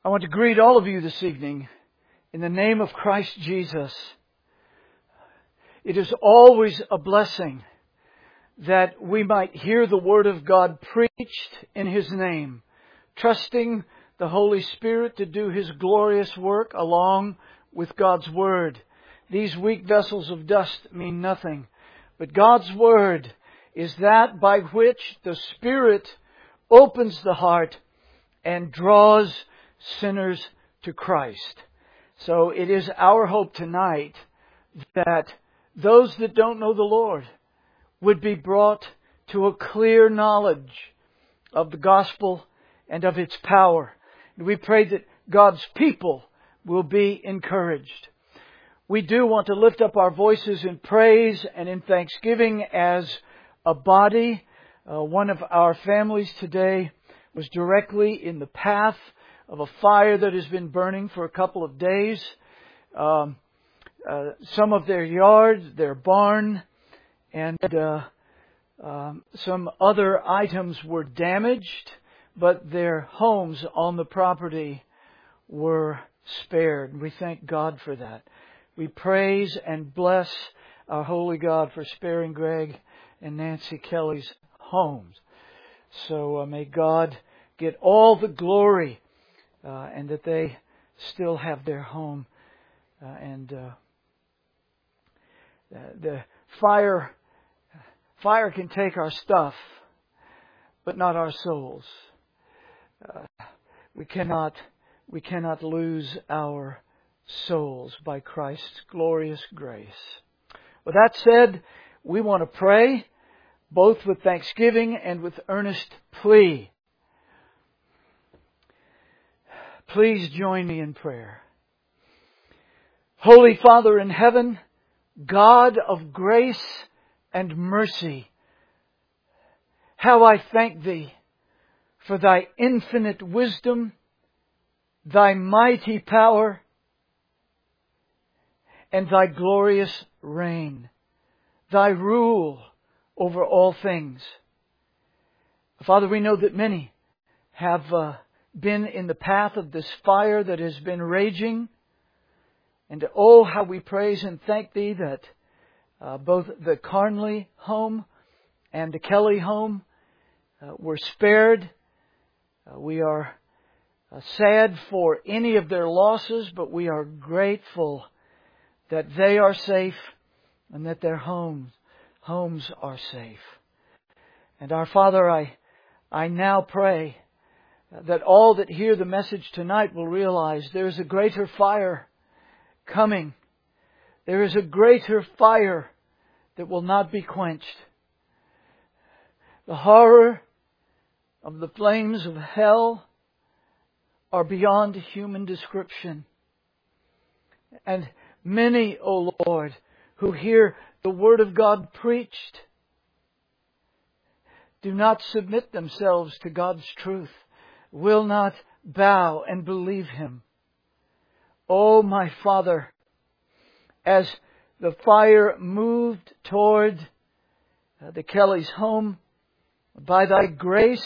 I want to greet all of you this evening in the name of Christ Jesus. It is always a blessing that we might hear the Word of God preached in His name, trusting the Holy Spirit to do His glorious work along with God's Word. These weak vessels of dust mean nothing, but God's Word is that by which the Spirit opens the heart and draws sinners to Christ. So it is our hope tonight that those that don't know the Lord would be brought to a clear knowledge of the gospel and of its power. And we pray that God's people will be encouraged. We do want to lift up our voices in praise and in thanksgiving as a body. One of our families today was directly in the path of a fire that has been burning for a couple of days. Some of their yard, their barn, and some other items were damaged, but their homes on the property were spared. We thank God for that. We praise and bless our holy God for sparing Greg and Nancy Kelly's homes. So may God get all the glory and that they still have their home. The fire can take our stuff, but not our souls. We cannot lose our souls by Christ's glorious grace. With that said, we want to pray both with thanksgiving and with earnest plea. Please join me in prayer. Holy Father in heaven, God of grace and mercy, how I thank Thee for Thy infinite wisdom, Thy mighty power, and Thy glorious reign, Thy rule over all things. Father, we know that many have been in the path of this fire that has been raging. And oh, how we praise and thank Thee that both the Carnley home and the Kelly home were spared. We are sad for any of their losses, but we are grateful that they are safe and that their homes are safe. And our Father, I now pray that all that hear the message tonight will realize there is a greater fire coming. There is a greater fire that will not be quenched. The horror of the flames of hell are beyond human description. And many, O Lord, who hear the Word of God preached do not submit themselves to God's truth, will not bow and believe Him. Oh, my Father, as the fire moved toward the Kelly's home, by Thy grace,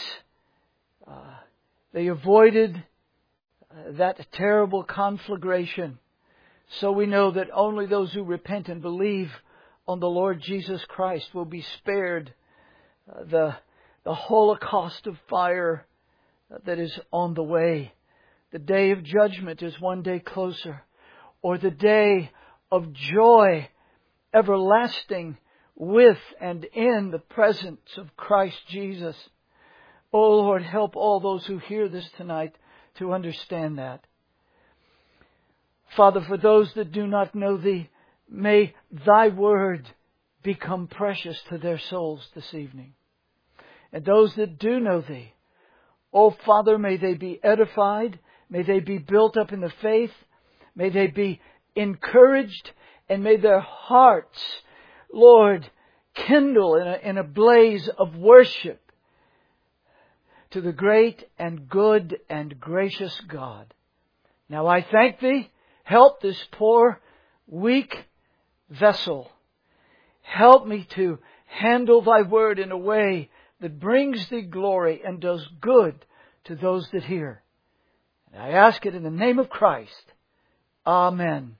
they avoided that terrible conflagration. So we know that only those who repent and believe on the Lord Jesus Christ will be spared the holocaust of fire that is on the way. The day of judgment is one day closer, or the day of joy everlasting with and in the presence of Christ Jesus. Oh Lord, help all those who hear this tonight to understand that. Father, for those that do not know Thee, may Thy Word become precious to their souls this evening. And those that do know Thee, oh Father, may they be edified, may they be built up in the faith, may they be encouraged, and may their hearts, Lord, kindle in a blaze of worship to the great and good and gracious God. Now I thank Thee. Help this poor, weak vessel. Help me to handle Thy Word in a way that brings Thee glory and does good to those that hear. And I ask it in the name of Christ. Amen.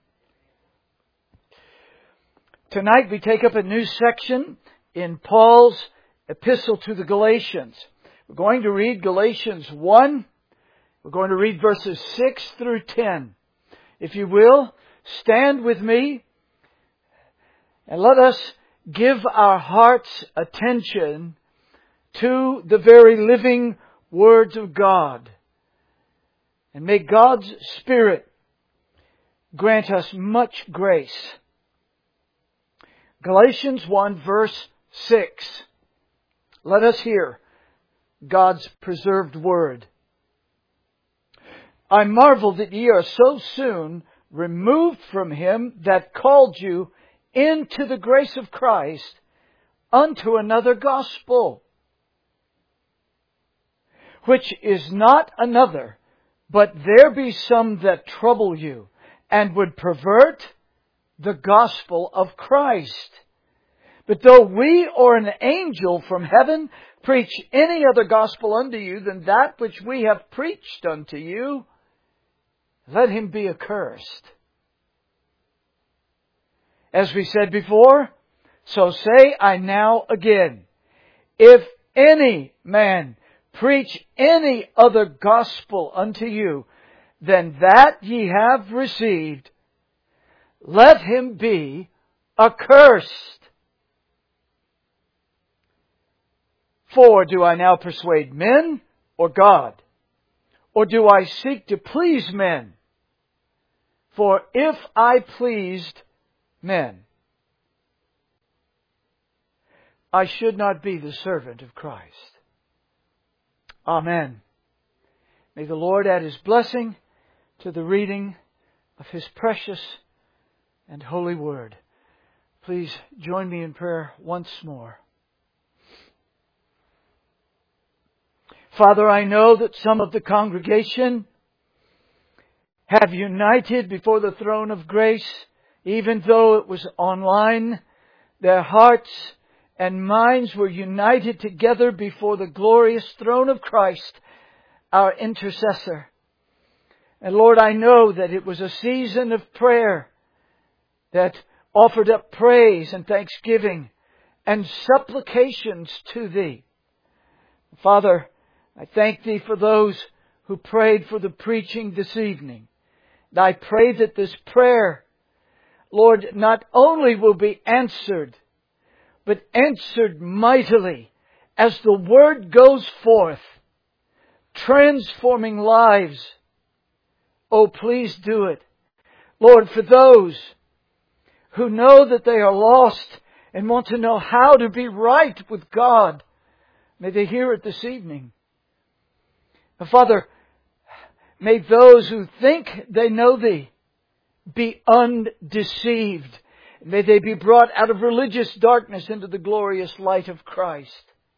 Tonight we take up a new section in Paul's epistle to the Galatians. We're going to read Galatians 1. We're going to read verses 6 through 10. If you will, stand with me and let us give our hearts attention to the very living words of God. And may God's Spirit grant us much grace. Galatians 1 verse 6. Let us hear God's preserved word. I marvel that ye are so soon removed from him that called you into the grace of Christ unto another gospel, which is not another, but there be some that trouble you, and would pervert the gospel of Christ. But though we or an angel from heaven preach any other gospel unto you than that which we have preached unto you, let him be accursed. As we said before, so say I now again, if any man preach any other gospel unto you than that ye have received, let him be accursed. For do I now persuade men or God? Or do I seek to please men? For if I pleased men, I should not be the servant of Christ. Amen. May the Lord add His blessing to the reading of His precious and holy word. Please join me in prayer once more. Father, I know that some of the congregation have united before the throne of grace, even though it was online. Their hearts and minds were united together before the glorious throne of Christ, our intercessor. And Lord, I know that it was a season of prayer that offered up praise and thanksgiving and supplications to Thee. Father, I thank Thee for those who prayed for the preaching this evening. And I pray that this prayer, Lord, not only will be answered, but answered mightily as the Word goes forth, transforming lives. Oh, please do it. Lord, for those who know that they are lost and want to know how to be right with God, may they hear it this evening. Father, may those who think they know Thee be undeceived. May they be brought out of religious darkness into the glorious light of Christ.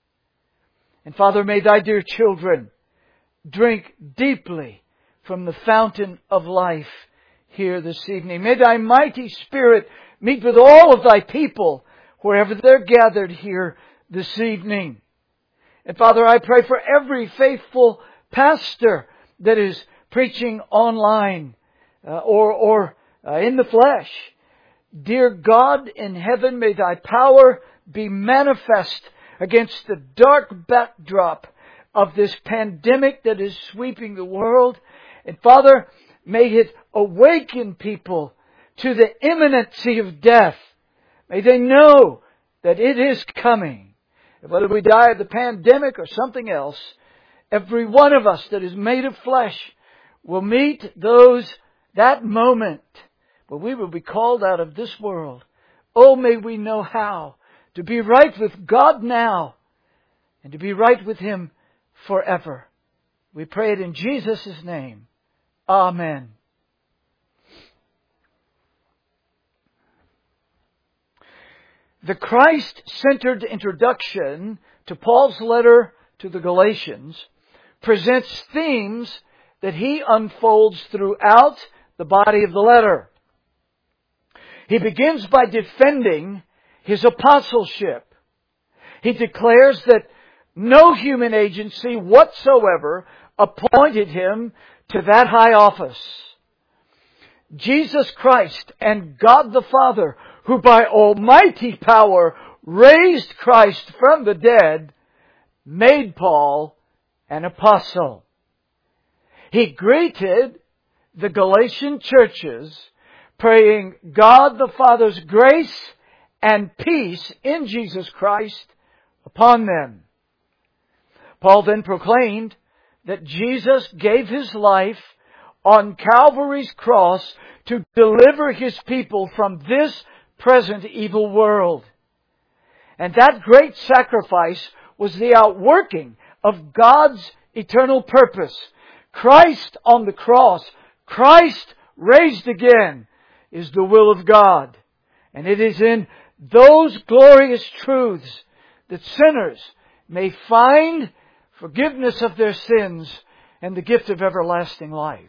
And Father, may Thy dear children drink deeply from the fountain of life here this evening. May Thy mighty Spirit meet with all of Thy people wherever they're gathered here this evening. And Father, I pray for every faithful pastor that is preaching online or in the flesh. Dear God in heaven, may Thy power be manifest against the dark backdrop of this pandemic that is sweeping the world. And Father, may it awaken people to the imminency of death. May they know that it is coming. And whether we die of the pandemic or something else, every one of us that is made of flesh will meet that moment where we will be called out of this world. Oh, may we know how to be right with God now and to be right with Him forever. We pray it in Jesus' name. Amen. The Christ-centered introduction to Paul's letter to the Galatians presents themes that he unfolds throughout the body of the letter. He begins by defending his apostleship. He declares that no human agency whatsoever appointed him to that high office. Jesus Christ and God the Father, who by almighty power raised Christ from the dead, made Paul an apostle. He greeted the Galatian churches, praying God the Father's grace and peace in Jesus Christ upon them. Paul then proclaimed that Jesus gave His life on Calvary's cross to deliver His people from this present evil world. And that great sacrifice was the outworking of God's eternal purpose. Christ on the cross, Christ raised again, is the will of God. And it is in those glorious truths that sinners may find forgiveness of their sins and the gift of everlasting life.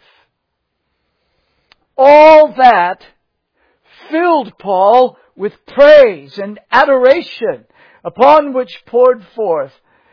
All that filled Paul with praise and adoration, upon which poured forth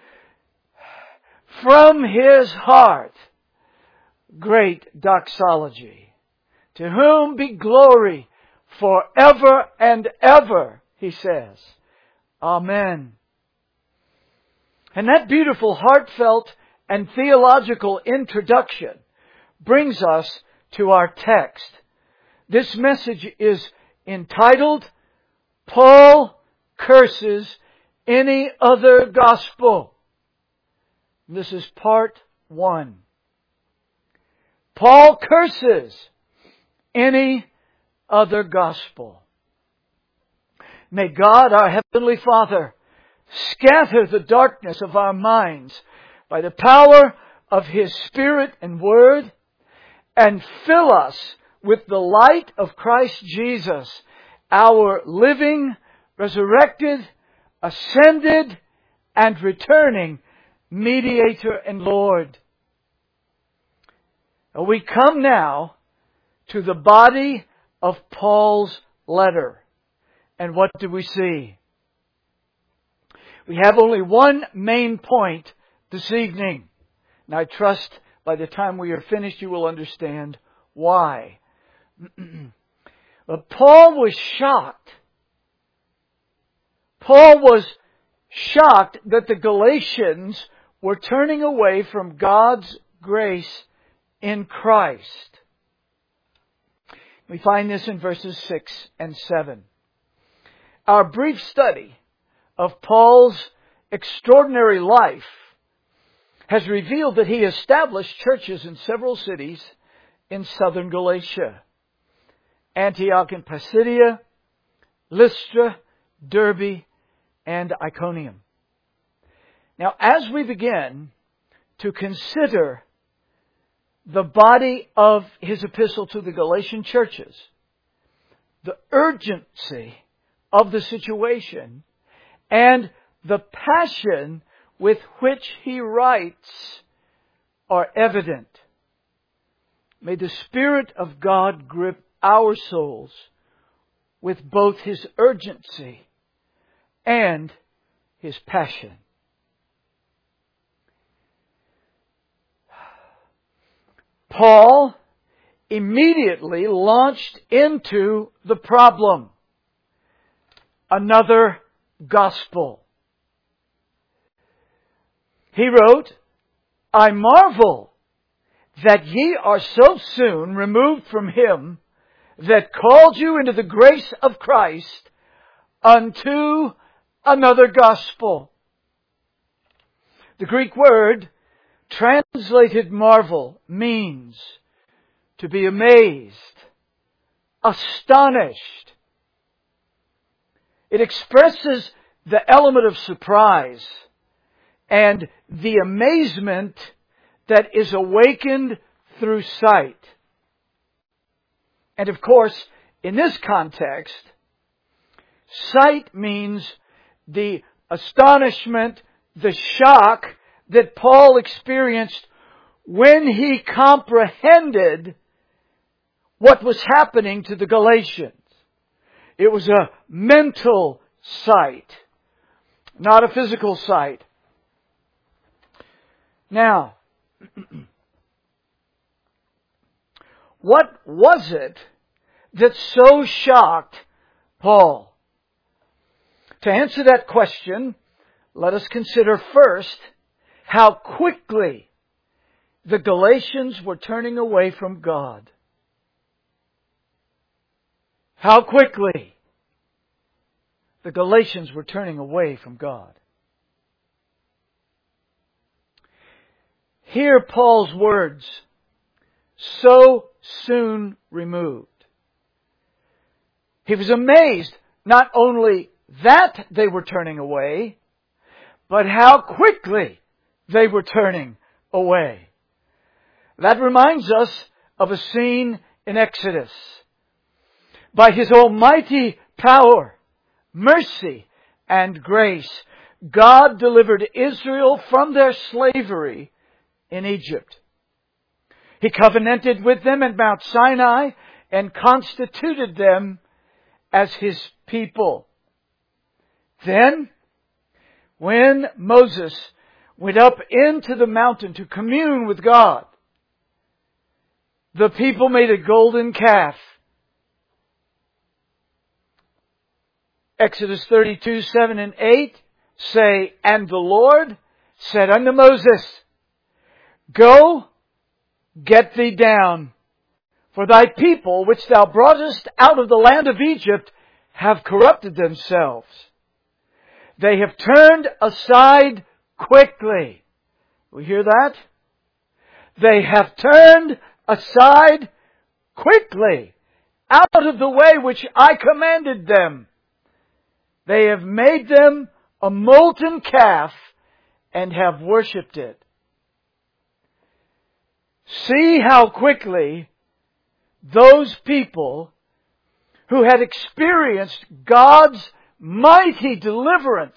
from his heart great doxology. To whom be glory forever and ever, he says. Amen. And that beautiful, heartfelt, and theological introduction brings us to our text. This message is entitled, Paul Curses Any Other Gospel. This is part 1. Paul curses any other gospel. May God, our Heavenly Father, scatter the darkness of our minds by the power of His Spirit and Word, and fill us with the light of Christ Jesus, our living, resurrected, ascended, and returning Mediator and Lord. We come now to the body of Paul's letter. And what do we see? We have only one main point this evening. And I trust by the time we are finished you will understand why. But Paul was shocked. Paul was shocked that the Galatians were turning away from God's grace in Christ. We find this in verses 6 and 7. Our brief study of Paul's extraordinary life has revealed that he established churches in several cities in southern Galatia: Antioch in Pisidia, Lystra, Derbe, and Iconium. Now, as we begin to consider the body of his epistle to the Galatian churches, the urgency of the situation, and the passion with which he writes are evident. May the Spirit of God grip our souls with both His urgency and His passion. Paul immediately launched into the problem. Another gospel. He wrote, I marvel that ye are so soon removed from Him that called you into the grace of Christ unto another gospel. The Greek word translated marvel means to be amazed, astonished. It expresses the element of surprise and the amazement that is awakened through sight. And of course, in this context, sight means the astonishment, the shock that Paul experienced when he comprehended what was happening to the Galatians. It was a mental sight, not a physical sight. Now, What was it that so shocked Paul? To answer that question, let us consider first how quickly the Galatians were turning away from God. How quickly the Galatians were turning away from God. Hear Paul's words, so soon removed. He was amazed not only that they were turning away, but how quickly they were turning away. That reminds us of a scene in Exodus. By His almighty power, mercy, and grace, God delivered Israel from their slavery in Egypt. He covenanted with them at Mount Sinai and constituted them as His people. Then, when Moses went up into the mountain to commune with God, the people made a golden calf. Exodus 32, 7 and 8 say, "And the Lord said unto Moses, Go, get thee down, for thy people which thou broughtest out of the land of Egypt have corrupted themselves. They have turned aside quickly." We hear that? They have turned aside quickly out of the way which I commanded them. They have made them a molten calf and have worshipped it. See how quickly those people who had experienced God's mighty deliverance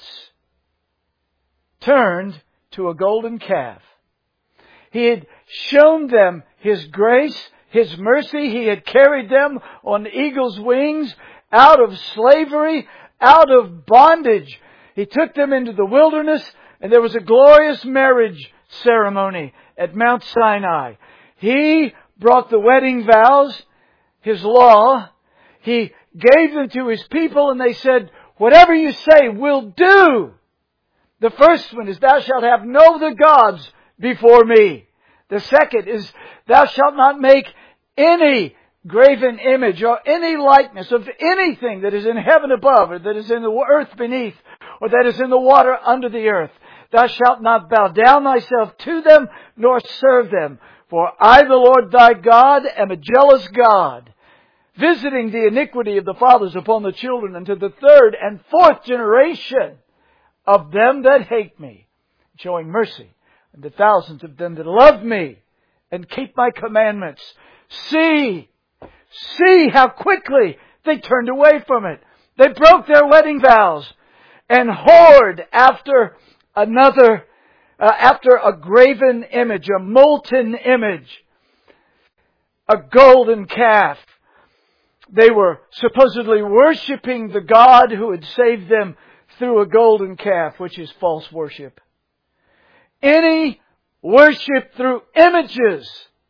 turned to a golden calf. He had shown them His grace, His mercy. He had carried them on eagle's wings out of slavery, out of bondage. He took them into the wilderness, and there was a glorious marriage ceremony at Mount Sinai. He brought the wedding vows, His law. He gave them to His people, and they said, "Whatever you say, we'll do." The first one is, "Thou shalt have no other gods before me." The second is, "Thou shalt not make any graven image or any likeness of anything that is in heaven above, or that is in the earth beneath, or that is in the water under the earth. Thou shalt not bow down thyself to them, nor serve them. For I, the Lord thy God, am a jealous God, visiting the iniquity of the fathers upon the children unto the third and fourth generation of them that hate me, showing mercy unto thousands of them that love me and keep my commandments." See how quickly they turned away from it. They broke their wedding vows and whored after after a graven image, a molten image, a golden calf. They were supposedly worshiping the God who had saved them through a golden calf, which is false worship. Any worship through images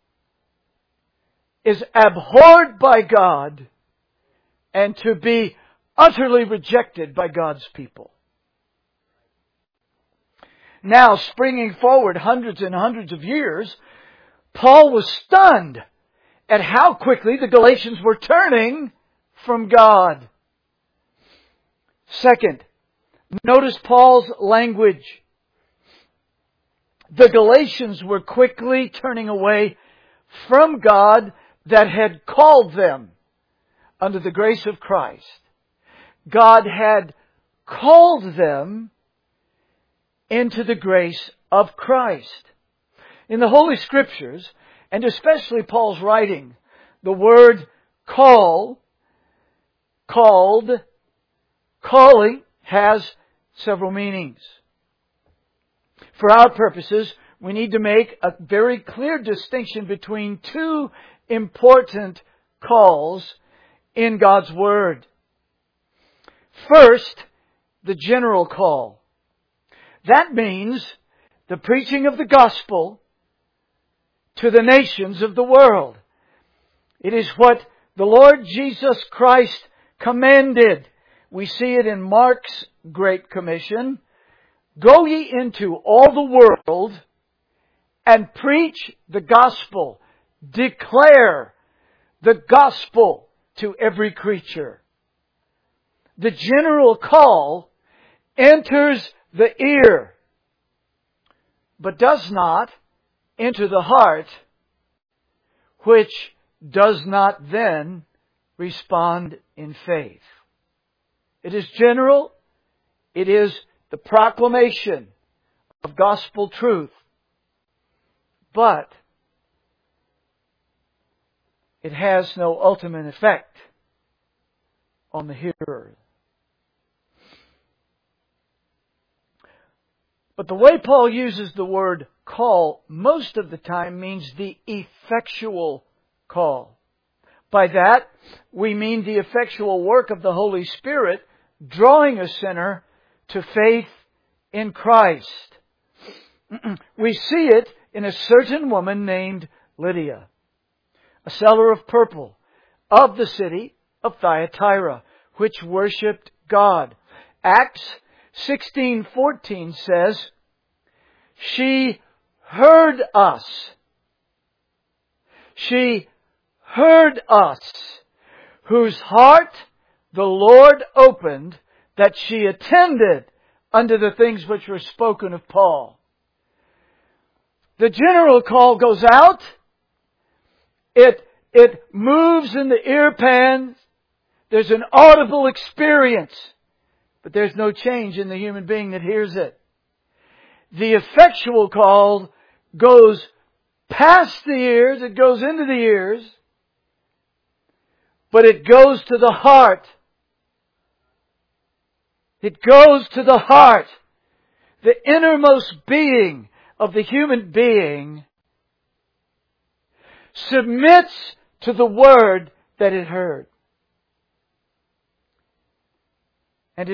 is abhorred by God and to be utterly rejected by God's people. Now, springing forward hundreds and hundreds of years, Paul was stunned at how quickly the Galatians were turning from God. Second, notice Paul's language. The Galatians were quickly turning away from God that had called them under the grace of Christ. God had called them into the grace of Christ. In the Holy Scriptures, and especially Paul's writing, the word call, called, calling has several meanings. For our purposes, we need to make a very clear distinction between two important calls in God's Word. First, the general call. That means the preaching of the gospel to the nations of the world. It is what the Lord Jesus Christ commanded. We see it in Mark's Great Commission. Go ye into all the world and preach the gospel. Declare the gospel to every creature. The general call enters the ear, but does not enter the heart, which does not then respond in faith. It is general. It is the proclamation of gospel truth. But it has no ultimate effect on the hearer. But the way Paul uses the word call most of the time means the effectual call. By that, we mean the effectual work of the Holy Spirit drawing a sinner to faith in Christ. We see it in a certain woman named Lydia, a seller of purple of the city of Thyatira, which worshipped God. Acts 16:14 says, she heard us. She heard us, whose heart the Lord opened, that she attended unto the things which were spoken of Paul. The general call goes out. It moves in the ear pans. There's an audible experience, but there's no change in the human being that hears it. The effectual call goes past the ears. It goes into the ears, but it goes to the heart. It goes to the heart. The innermost being of the human being submits to the word that it heard. And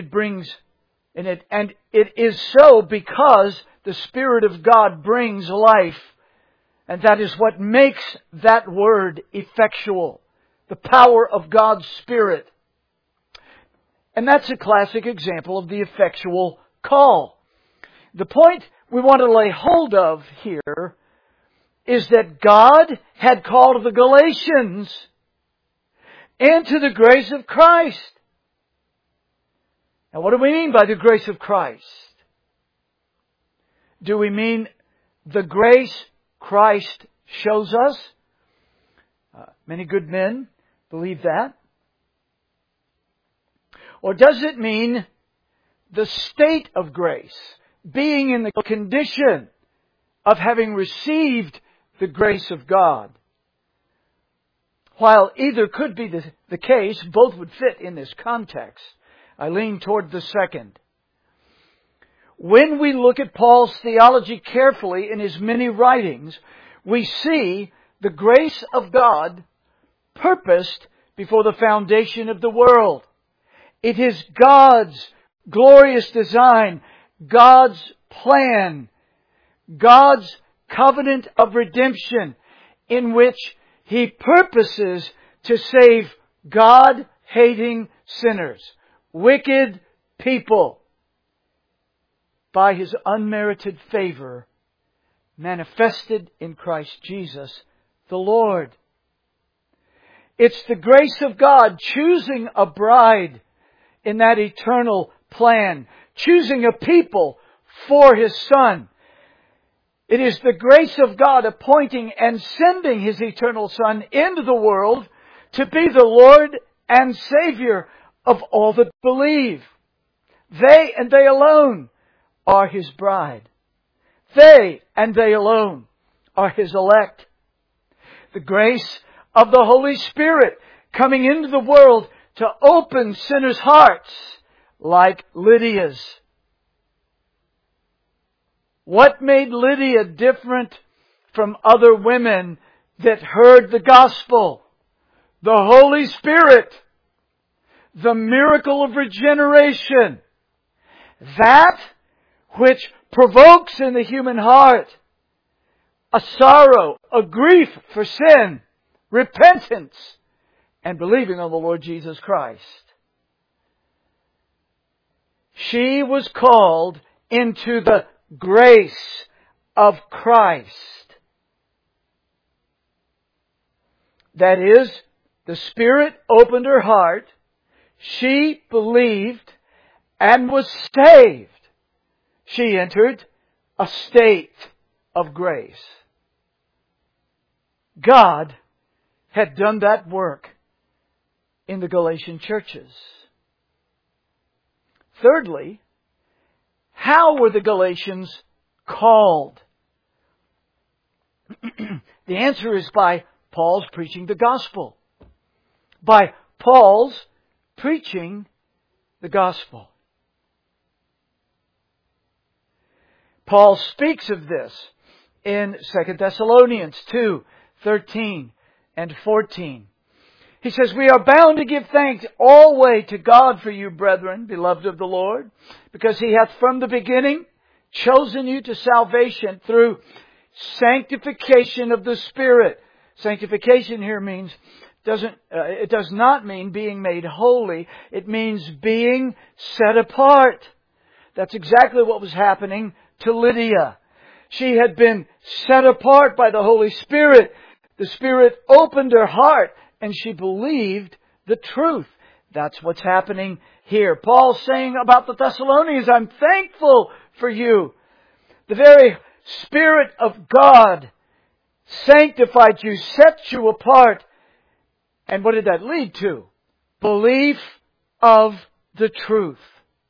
it is so because the Spirit of God brings life. And that is what makes that word effectual. The power of God's Spirit. And that's a classic example of the effectual call. The point we want to lay hold of here is that God had called the Galatians into the grace of Christ. Now, what do we mean by the grace of Christ? Do we mean the grace Christ shows us? Many good men believe that. Or does it mean the state of grace, being in the condition of having received the grace of God? While either could be the case, both would fit in this context. I lean toward the second. When we look at Paul's theology carefully in his many writings, we see the grace of God purposed before the foundation of the world. It is God's glorious design, God's plan, God's covenant of redemption, in which He purposes to save God-hating sinners, wicked people, by His unmerited favor manifested in Christ Jesus the Lord. It's the grace of God choosing a bride in that eternal plan, choosing a people for His Son. It is the grace of God appointing and sending His eternal Son into the world to be the Lord and Savior of all that believe. They and they alone are His bride. They and they alone are His elect. The grace of the Holy Spirit coming into the world to open sinners' hearts like Lydia's. What made Lydia different from other women that heard the gospel? The Holy Spirit. The miracle of regeneration. That which provokes in the human heart a sorrow, a grief for sin, repentance, and believing on the Lord Jesus Christ. She was called into the grace of Christ. That is, the Spirit opened her heart, she believed, and was saved. She entered a state of grace. God had done that work in the Galatian churches. Thirdly, how were the Galatians called? The answer is by Paul's preaching the gospel. By Paul's preaching the gospel. Paul speaks of this in 2 Thessalonians 2:13 and 14. He says, "We are bound to give thanks always to God for you, brethren, beloved of the Lord, because He hath from the beginning chosen you to salvation through sanctification of the Spirit." Sanctification here means it does not mean being made holy. It means being set apart. That's exactly what was happening to Lydia. She had been set apart by the Holy Spirit. The Spirit opened her heart and she believed the truth. That's what's happening here. Paul's saying about the Thessalonians, I'm thankful for you. The very Spirit of God sanctified you, set you apart. And what did that lead to? Belief of the truth.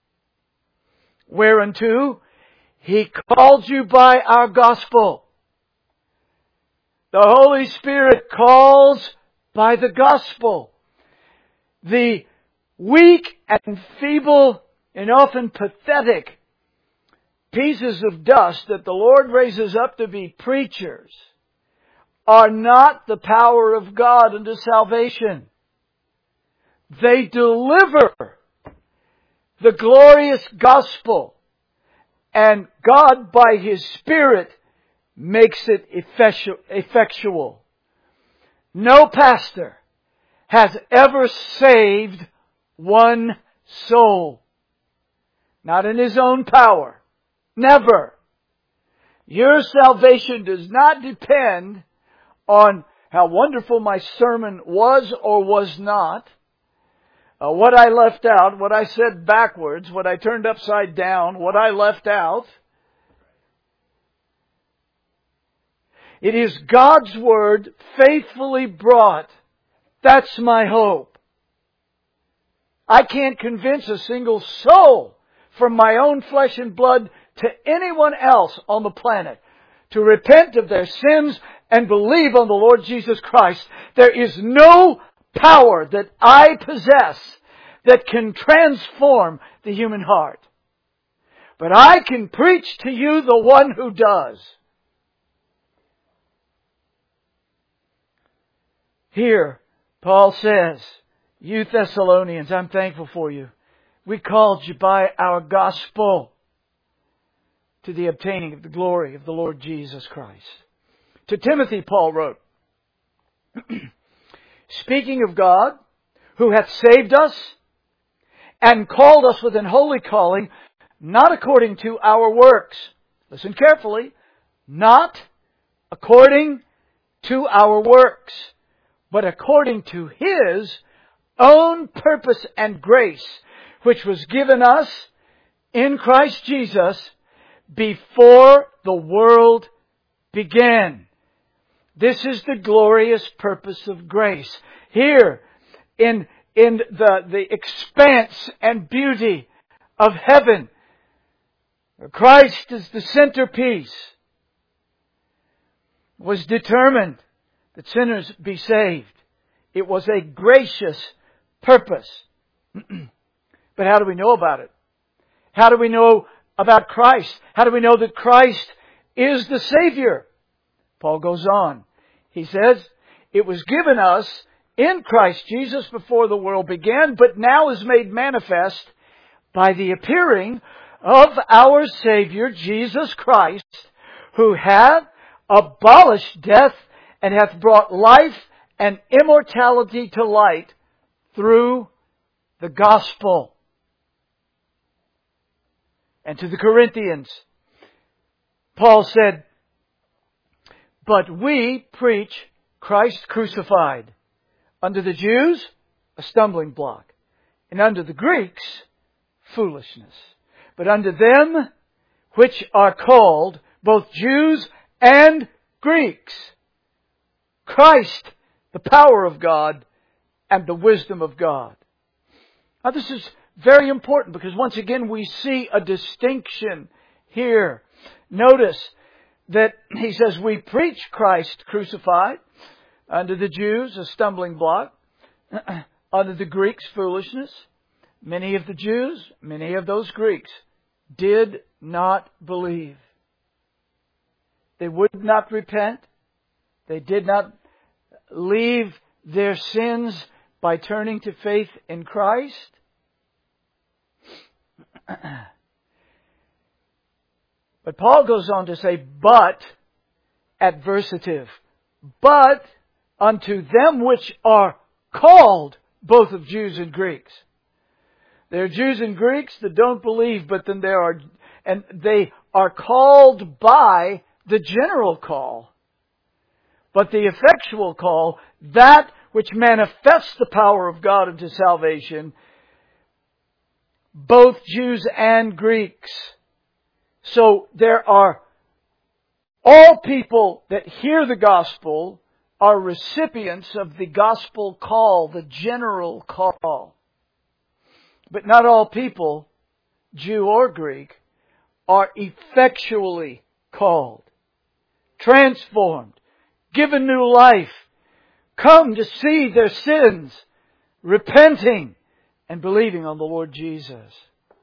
Whereunto He called you by our gospel. The Holy Spirit calls by the gospel. The weak and feeble and often pathetic pieces of dust that the Lord raises up to be preachers are not the power of God unto salvation. They deliver the glorious gospel, and God by His Spirit makes it effectual. No pastor has ever saved one soul. Not in his own power. Never. Your salvation does not depend on how wonderful my sermon was or was not, what I left out, what I said backwards, what I turned upside down, what I left out. It is God's Word faithfully brought. That's my hope. I can't convince a single soul from my own flesh and blood to anyone else on the planet to repent of their sins and believe on the Lord Jesus Christ. There is no power that I possess that can transform the human heart. But I can preach to you the one who does. Here, Paul says, you Thessalonians, I'm thankful for you. We called you by our gospel to the obtaining of the glory of the Lord Jesus Christ. To Timothy, Paul wrote, speaking of God, who hath saved us and called us with an holy calling, not according to our works. Listen carefully. Not according to our works, but according to His own purpose and grace, which was given us in Christ Jesus before the world began. This is the glorious purpose of grace. Here, in the expanse and beauty of heaven, Christ is the centerpiece. It was determined that sinners be saved. It was a gracious purpose. But how do we know about it? How do we know about Christ? How do we know that Christ is the Savior? Paul goes on. He says, it was given us in Christ Jesus before the world began, but now is made manifest by the appearing of our Savior, Jesus Christ, who hath, abolished death, and hath brought life and immortality to light through the gospel. And to the Corinthians, Paul said, but we preach Christ crucified. Unto the Jews, a stumbling block. And unto the Greeks, foolishness. But unto them which are called, both Jews and Greeks, Christ, the power of God and the wisdom of God. Now this is very important because once again we see a distinction here. Notice that he says we preach Christ crucified. Unto the Jews a stumbling block. Unto the Greeks foolishness. Many of the Jews, many of those Greeks did not believe. They would not repent. They did not leave their sins by turning to faith in Christ. But Paul goes on to say, but, adversative, but unto them which are called, both of Jews and Greeks. There are Jews and Greeks that don't believe, but then they are called by the general call. But the effectual call, that which manifests the power of God unto salvation, both Jews and Greeks. So there are all people that hear the gospel are recipients of the gospel call, the general call. But not all people, Jew or Greek, are effectually called, transformed, given new life, come to see their sins, repenting and believing on the Lord Jesus.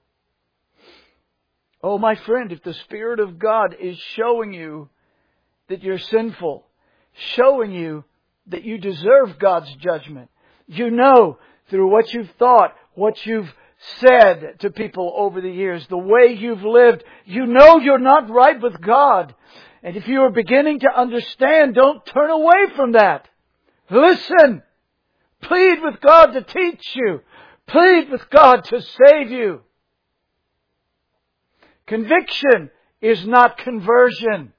Oh, my friend, if the Spirit of God is showing you that you're sinful, showing you that you deserve God's judgment, you know through what you've thought, what you've said to people over the years, the way you've lived, you know you're not right with God. And if you are beginning to understand, don't turn away from that. Listen. Plead with God to teach you. Plead with God to save you. Conviction is not conversion.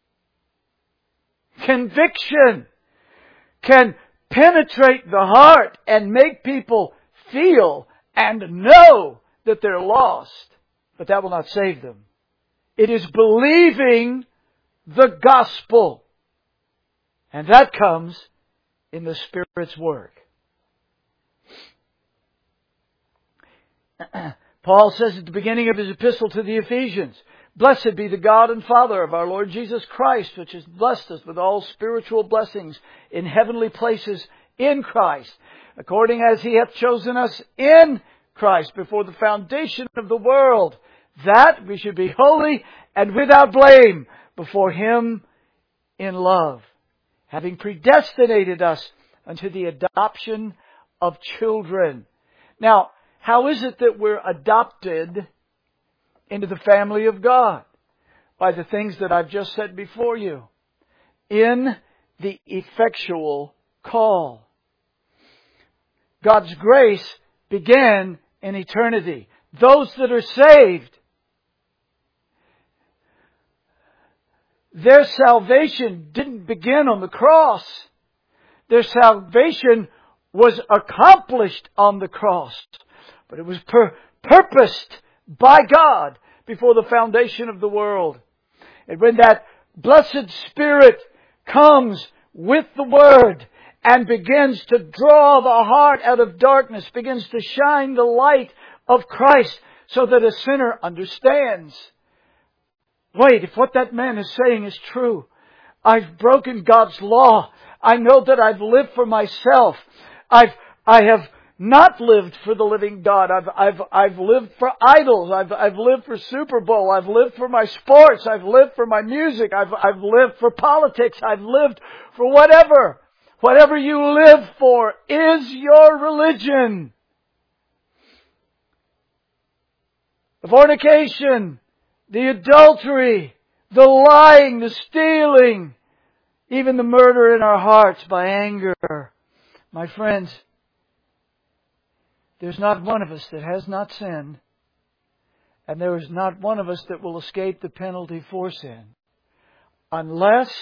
Conviction can penetrate the heart and make people feel and know that they're lost, but that will not save them. It is believing the gospel, and that comes in the Spirit's work. Paul says at the beginning of his epistle to the Ephesians, blessed be the God and Father of our Lord Jesus Christ, which has blessed us with all spiritual blessings in heavenly places in Christ, according as He hath chosen us in Christ before the foundation of the world, that we should be holy and without blame before Him in love, having predestinated us unto the adoption of children. Now, how is it that we're adopted into the family of God? By the things that I've just said before you. In the effectual call. God's grace began in eternity. Those that are saved, their salvation didn't begin on the cross. Their salvation was accomplished on the cross. But it was purposed by God before the foundation of the world. And when that blessed Spirit comes with the Word and begins to draw the heart out of darkness, begins to shine the light of Christ so that a sinner understands. Wait, if what that man is saying is true, I've broken God's law. I know that I've lived for myself. I have not lived for the living God. I've lived for idols. I've lived for Super Bowl. I've lived for my sports. I've lived for my music. I've lived for politics. I've lived for whatever. Whatever you live for is your religion. The fornication, the adultery, the lying, the stealing, even the murder in our hearts by anger. My friends, there's not one of us that has not sinned, and there is not one of us that will escape the penalty for sin. Unless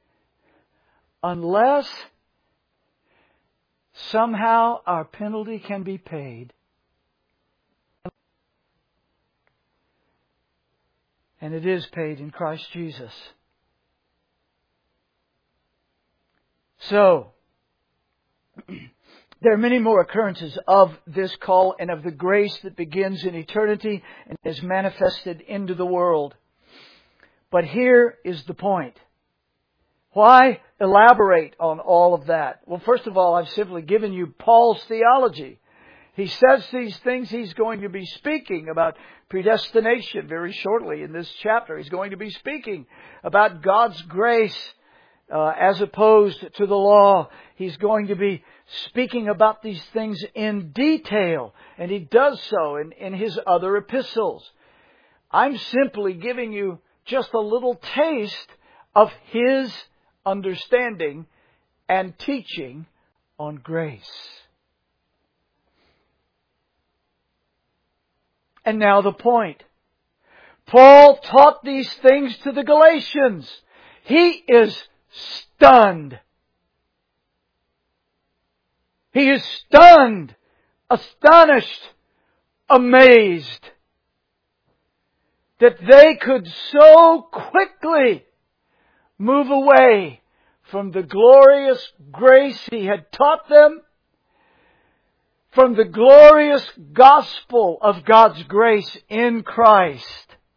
somehow our penalty can be paid. And it is paid in Christ Jesus. So, there are many more occurrences of this call and of the grace that begins in eternity and is manifested into the world. But here is the point. Why elaborate on all of that? Well, first of all, I've simply given you Paul's theology. He says these things. He's going to be speaking about predestination very shortly in this chapter. He's going to be speaking about God's grace as opposed to the law. He's going to be speaking about these things in detail, and he does so in his other epistles. I'm simply giving you just a little taste of his understanding and teaching on grace. And now the point. Paul taught these things to the Galatians. He is stunned. He is stunned, astonished, amazed that they could so quickly move away from the glorious grace he had taught them, from the glorious gospel of God's grace in Christ.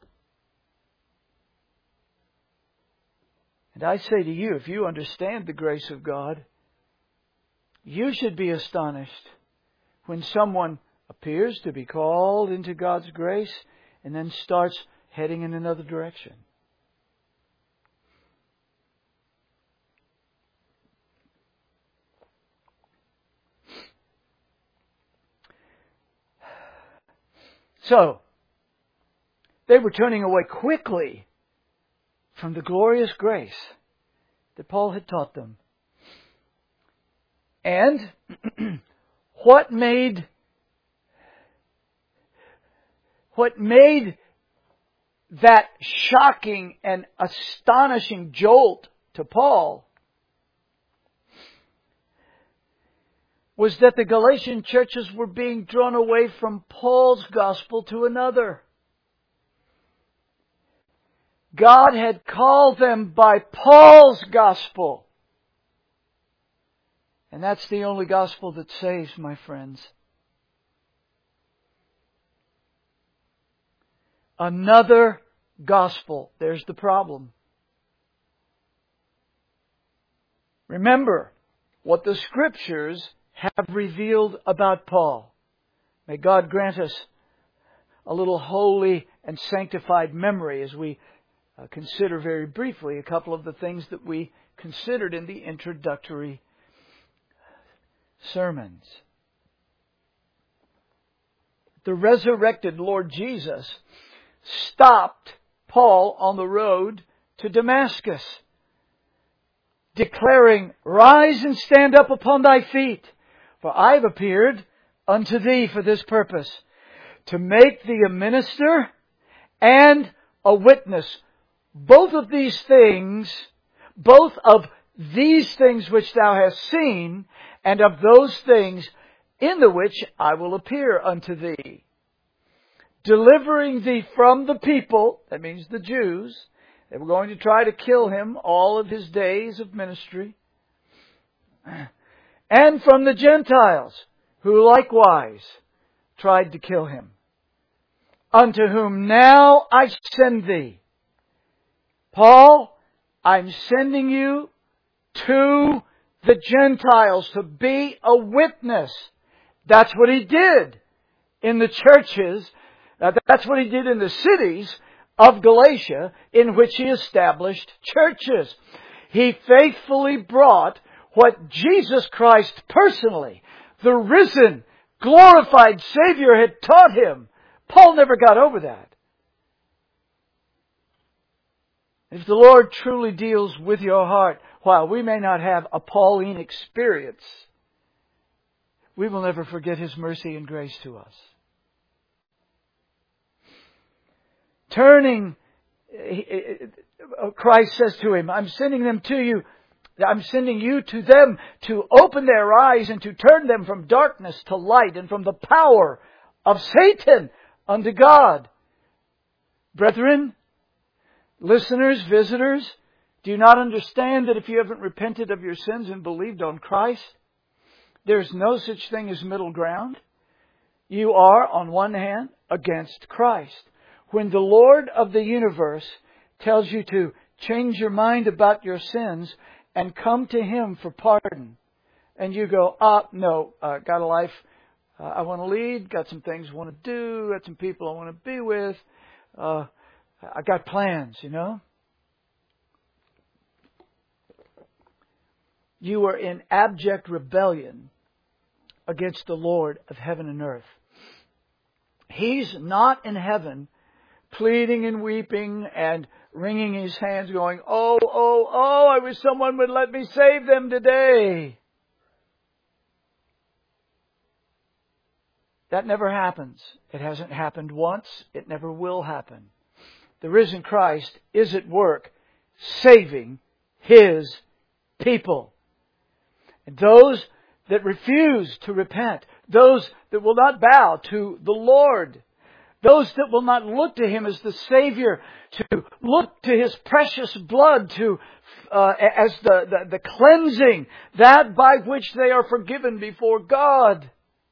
And I say to you, if you understand the grace of God, you should be astonished when someone appears to be called into God's grace and then starts heading in another direction. So, they were turning away quickly from the glorious grace that Paul had taught them. And what made that shocking and astonishing jolt to Paul was that the Galatian churches were being drawn away from Paul's gospel to another. God had called them by Paul's gospel. And that's the only gospel that saves, my friends. Another gospel. There's the problem. Remember what the Scriptures have revealed about Paul. May God grant us a little holy and sanctified memory as we consider very briefly a couple of the things that we considered in the introductory sermons. The resurrected Lord Jesus stopped Paul on the road to Damascus, declaring, "Rise and stand up upon thy feet, for I have appeared unto thee for this purpose, to make thee a minister and a witness, both of these things which thou hast seen, and of those things in the which I will appear unto thee, delivering thee from the people," that means the Jews. They were going to try to kill him all of his days of ministry, "and from the Gentiles, who likewise tried to kill him, unto whom now I send thee." Paul, I'm sending you to the Gentiles to be a witness. That's what he did in the churches. That's what he did in the cities of Galatia in which he established churches. He faithfully brought what Jesus Christ personally, the risen, glorified Savior, had taught him. Paul never got over that. If the Lord truly deals with your heart, while we may not have a Pauline experience, we will never forget His mercy and grace to us. Turning, Christ says to him, I'm sending them to you. I'm sending you to them to open their eyes and to turn them from darkness to light and from the power of Satan unto God. Brethren, listeners, visitors, do you not understand that if you haven't repented of your sins and believed on Christ, there's no such thing as middle ground? You are, on one hand, against Christ. When the Lord of the universe tells you to change your mind about your sins and come to Him for pardon, and you go, no, got a life I want to lead, got some things I want to do, got some people I want to be with, I got plans, you know. You are in abject rebellion against the Lord of heaven and earth. He's not in heaven pleading and weeping and wringing His hands going, oh, I wish someone would let me save them today. That never happens. It hasn't happened once. It never will happen. The risen Christ is at work saving His people. And those that refuse to repent, those that will not bow to the Lord, those that will not look to Him as the Savior, to look to His precious blood as the cleansing, that by which they are forgiven before God,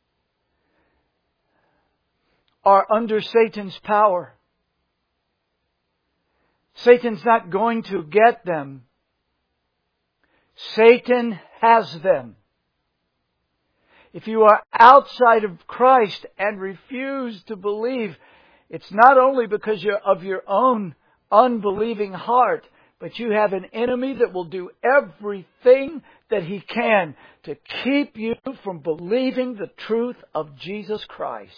are under Satan's power. Satan's not going to get them. Satan has them. If you are outside of Christ and refuse to believe, it's not only because of your own unbelieving heart, but you have an enemy that will do everything that he can to keep you from believing the truth of Jesus Christ.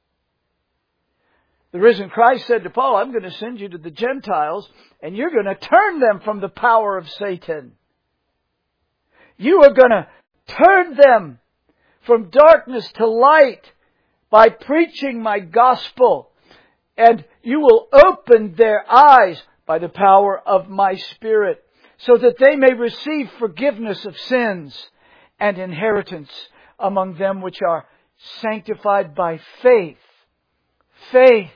The risen Christ said to Paul, I'm going to send you to the Gentiles, and you're going to turn them from the power of Satan. You are going to turn them from darkness to light by preaching my gospel. And you will open their eyes by the power of my Spirit, so that they may receive forgiveness of sins and inheritance among them which are sanctified by faith. Faith,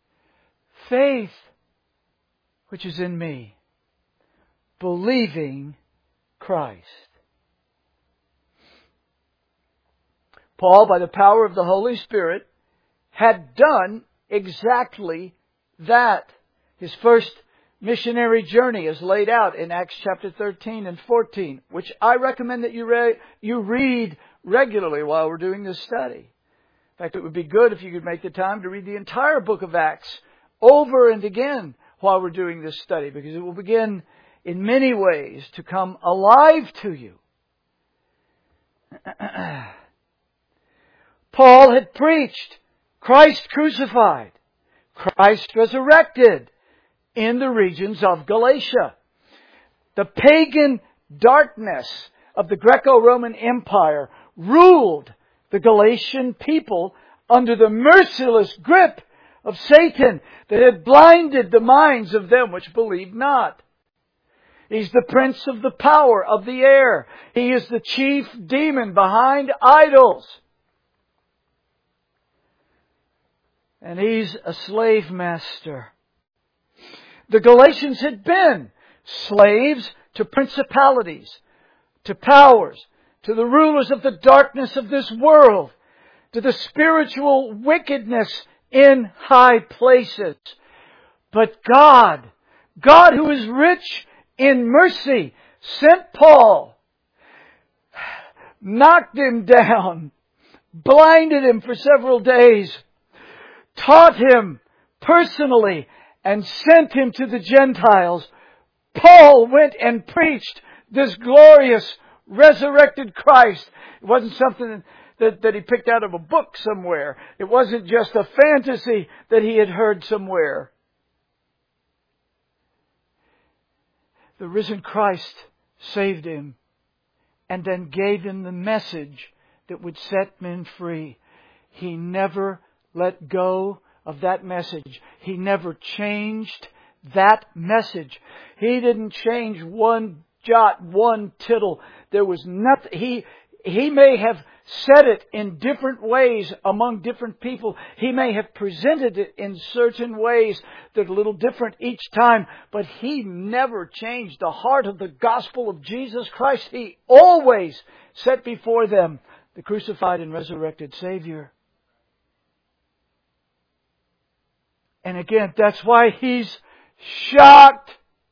which is in me, believing Christ. Paul, by the power of the Holy Spirit, had done exactly that. His first missionary journey is laid out in Acts chapter 13 and 14, which I recommend that you read regularly while we're doing this study. In fact, it would be good if you could make the time to read the entire book of Acts over and again while we're doing this study, because it will begin in many ways to come alive to you. Paul had preached Christ crucified, Christ resurrected in the regions of Galatia. The pagan darkness of the Greco-Roman Empire ruled the Galatian people under the merciless grip of Satan that had blinded the minds of them which believed not. He's the prince of the power of the air. He is the chief demon behind idols. And he's a slave master. The Galatians had been slaves to principalities, to powers, to the rulers of the darkness of this world, to the spiritual wickedness in high places. But God who is rich in mercy, sent Paul, knocked him down, blinded him for several days, taught him personally, and sent him to the Gentiles. Paul went and preached this glorious resurrected Christ. It wasn't something that he picked out of a book somewhere. It wasn't just a fantasy that he had heard somewhere. The risen Christ saved him, and then gave him the message that would set men free. He never let go of that message. He never changed that message. He didn't change one jot, one tittle. There was nothing. He may have said it in different ways among different people. He may have presented it in certain ways that are a little different each time. But He never changed the heart of the gospel of Jesus Christ. He always set before them the crucified and resurrected Savior. And again, that's why He's shocked.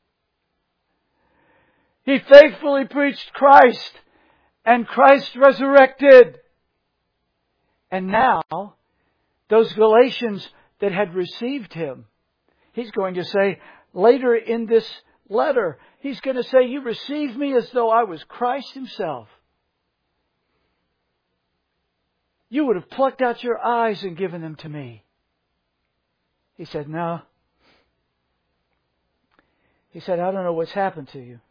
He faithfully preached Christ, and Christ resurrected. And now, those Galatians that had received Him, He's going to say later in this letter, He's going to say, you received me as though I was Christ Himself. You would have plucked out your eyes and given them to me. He said, no. He said, I don't know what's happened to you,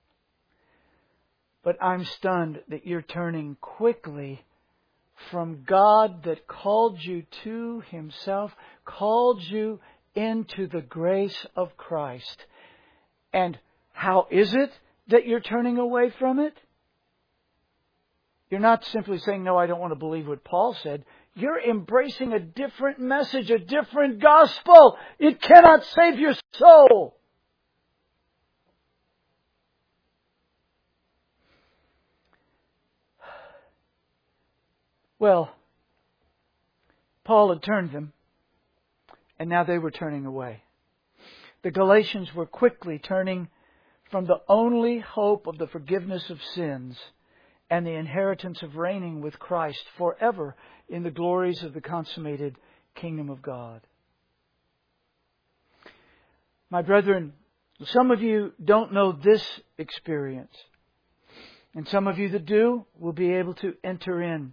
but I'm stunned that you're turning quickly from God that called you to Himself, called you into the grace of Christ. And how is it that you're turning away from it? You're not simply saying, no, I don't want to believe what Paul said. You're embracing a different message, a different gospel. It cannot save your soul. Well, Paul had turned them, and now they were turning away. The Galatians were quickly turning from the only hope of the forgiveness of sins and the inheritance of reigning with Christ forever in the glories of the consummated kingdom of God. My brethren, some of you don't know this experience, and some of you that do will be able to enter in.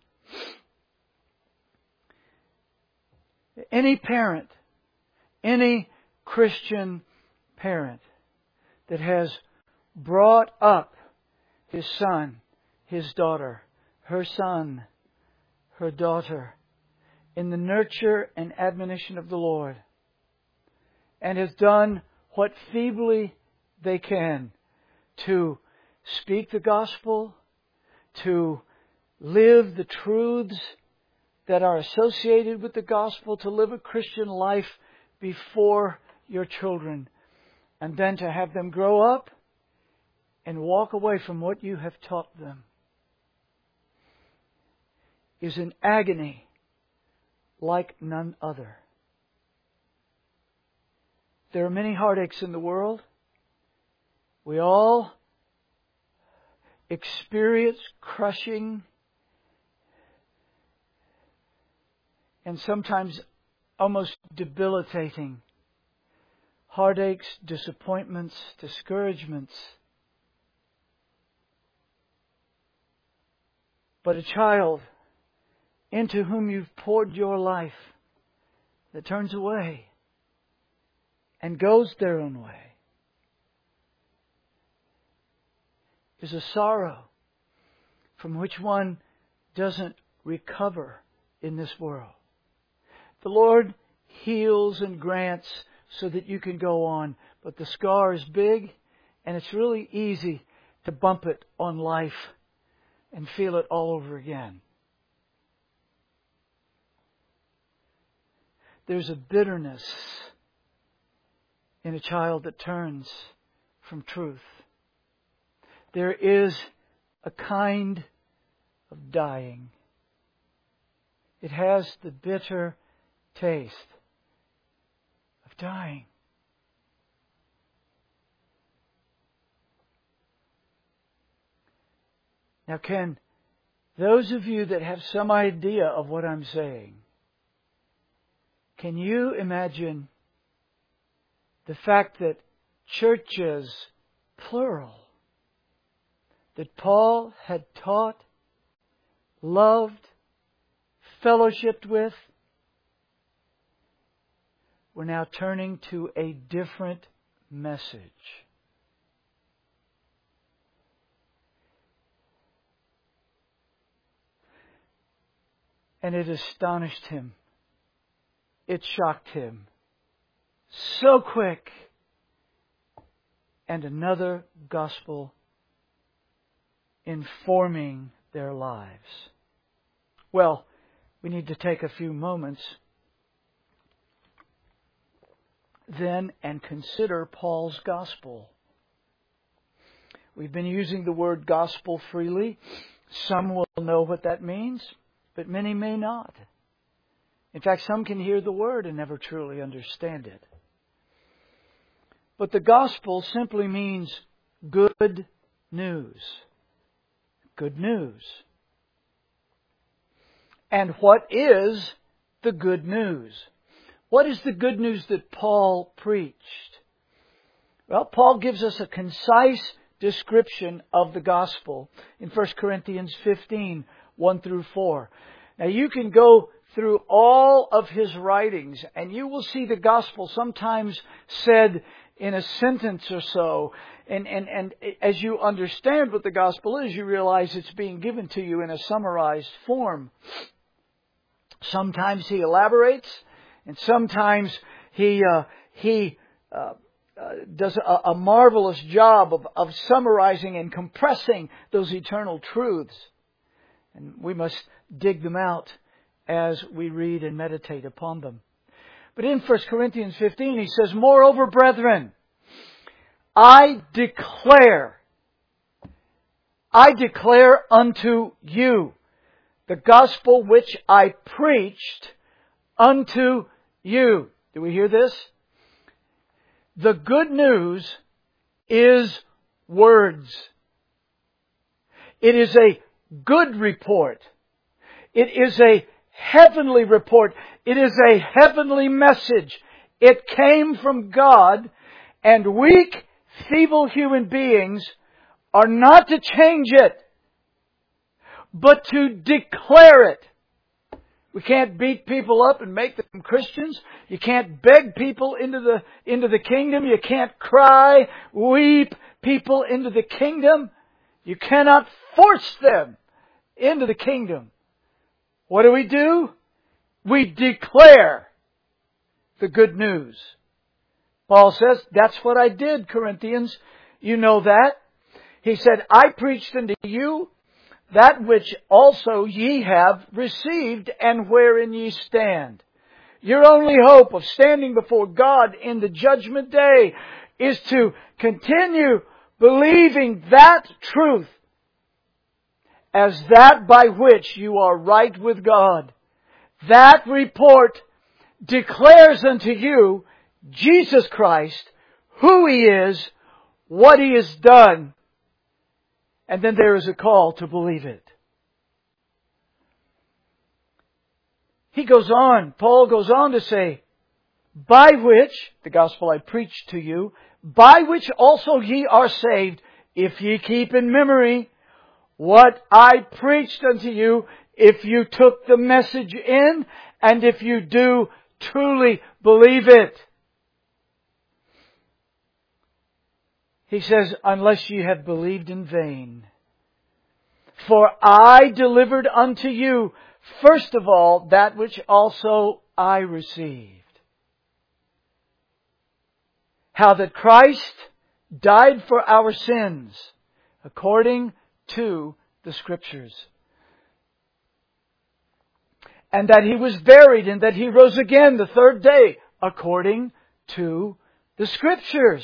Any parent, any Christian parent that has brought up his son, his daughter, her son, her daughter, in the nurture and admonition of the Lord, and has done what feebly they can to speak the gospel, to live the truths that are associated with the gospel, to live a Christian life before your children, and then to have them grow up and walk away from what you have taught them, is an agony like none other. There are many heartaches in the world. We all experience crushing and sometimes almost debilitating heartaches, disappointments, discouragements. But a child into whom you've poured your life that turns away and goes their own way is a sorrow from which one doesn't recover in this world. The Lord heals and grants so that you can go on, but the scar is big, and it's really easy to bump it on life and feel it all over again. There's a bitterness in a child that turns from truth. There is a kind of dying. It has the bitter taste of dying. Now, can those of you that have some idea of what I'm saying, can you imagine the fact that churches, plural, that Paul had taught, loved, fellowshiped with, we're now turning to a different message? And it astonished him. It shocked him. So quick. And another gospel informing their lives. Well, we need to take a few moments then and consider Paul's gospel. We've been using the word gospel freely. Some will know what that means, but many may not. In fact, some can hear the word and never truly understand it. But the gospel simply means good news. Good news. And what is the good news? What is the good news that Paul preached? Well, Paul gives us a concise description of the gospel in 1 Corinthians 15, 1 through 4. Now you can go through all of his writings and you will see the gospel sometimes said in a sentence or so. And as you understand what the gospel is, you realize it's being given to you in a summarized form. Sometimes he elaborates, and sometimes he does a marvelous job of summarizing and compressing those eternal truths. And we must dig them out as we read and meditate upon them. But in 1 Corinthians 15, he says, "Moreover, brethren, I declare unto you the gospel which I preached unto you." Do we hear this? The good news is words. It is a good report. It is a heavenly report. It is a heavenly message. It came from God, and weak, feeble human beings are not to change it, but to declare it. We can't beat people up and make them Christians. You can't beg people into the kingdom. You can't cry, weep people into the kingdom. You cannot force them into the kingdom. What do? We declare the good news. Paul says, that's what I did, Corinthians. You know that. He said, I preached unto you that which also ye have received, and wherein ye stand. Your only hope of standing before God in the judgment day is to continue believing that truth as that by which you are right with God. That report declares unto you Jesus Christ, who He is, what He has done, and then there is a call to believe it. Paul goes on to say, by which, the gospel I preached to you, by which also ye are saved, if ye keep in memory what I preached unto you, if you took the message in, and if you do truly believe it. He says, unless ye have believed in vain. For I delivered unto you, first of all, that which also I received. How that Christ died for our sins, according to the Scriptures. And that He was buried, and that He rose again the third day, according to the Scriptures.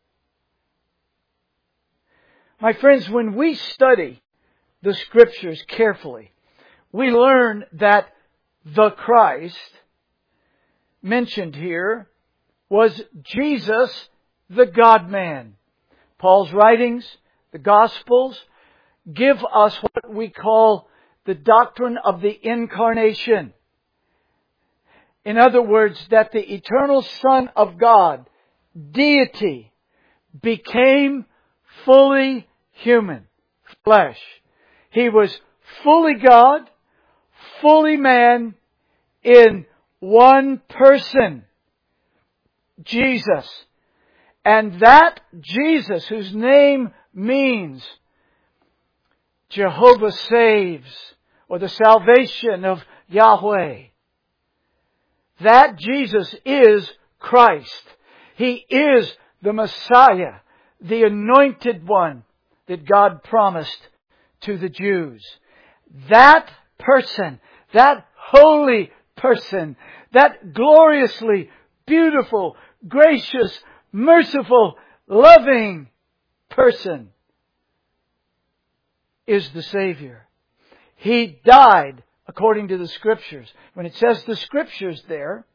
My friends, when we study the Scriptures carefully, we learn that the Christ mentioned here was Jesus, the God-man. Paul's writings, the Gospels, give us what we call the doctrine of the Incarnation. In other words, that the eternal Son of God, deity, became fully human, flesh. He was fully God, fully man, in one person, Jesus. And that Jesus, whose name means Jehovah saves, or the salvation of Yahweh. That Jesus is Christ. He is the Messiah, the anointed one that God promised to the Jews. That person, that holy person, that gloriously beautiful, gracious, merciful, loving person is the Savior. He died according to the Scriptures. When it says the Scriptures there,